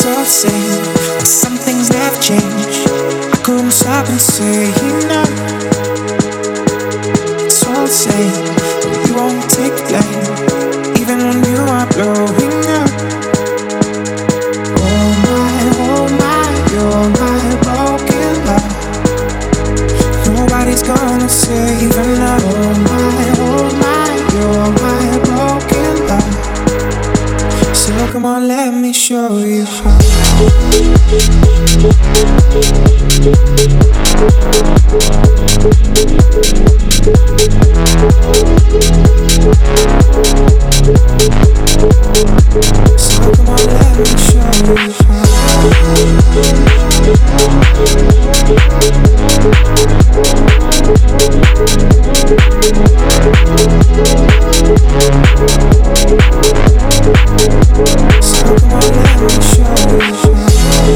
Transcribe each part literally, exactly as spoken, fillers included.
all the same, but some things never change. I couldn't stop and say no. It's all the same, but you won't take the blame, even when you are blowing up. Oh my, oh my, you're my broken love. Nobody's gonna save enough. Oh my, oh my, you're my broken love. So come on, let me show you how. So come on, let me show you how. So come on, let me show you how.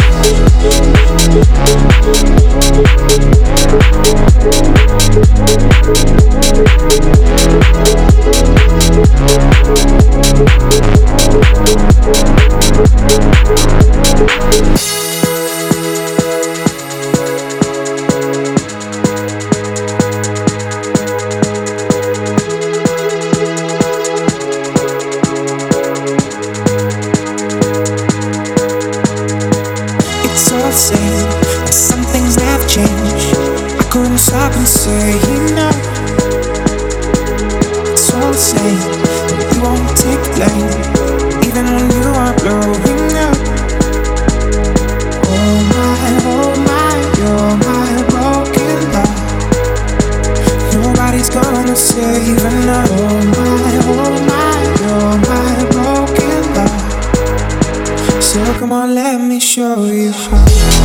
It's all the same, but some things never change. I couldn't stop and say no. It's all the same, but you won't take the blame, even when you are blowing up. Oh my, oh my, you're my broken love. Nobody's gonna save enough. Oh my, oh my, you're my broken love. So come on, let me show you how.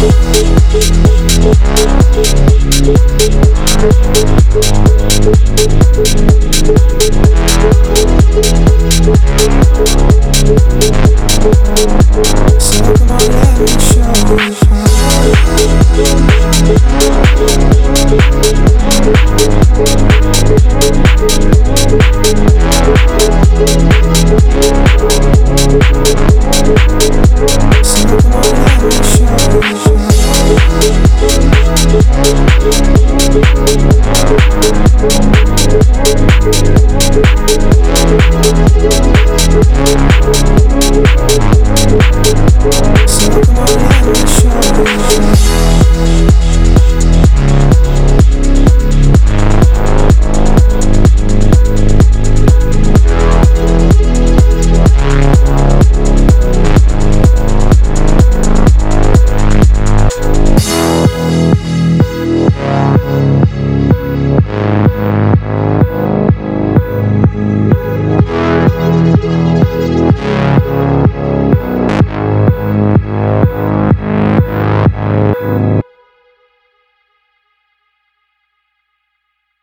So come on, let me show you how. So come on, let me show you how. So come on, let me show you how.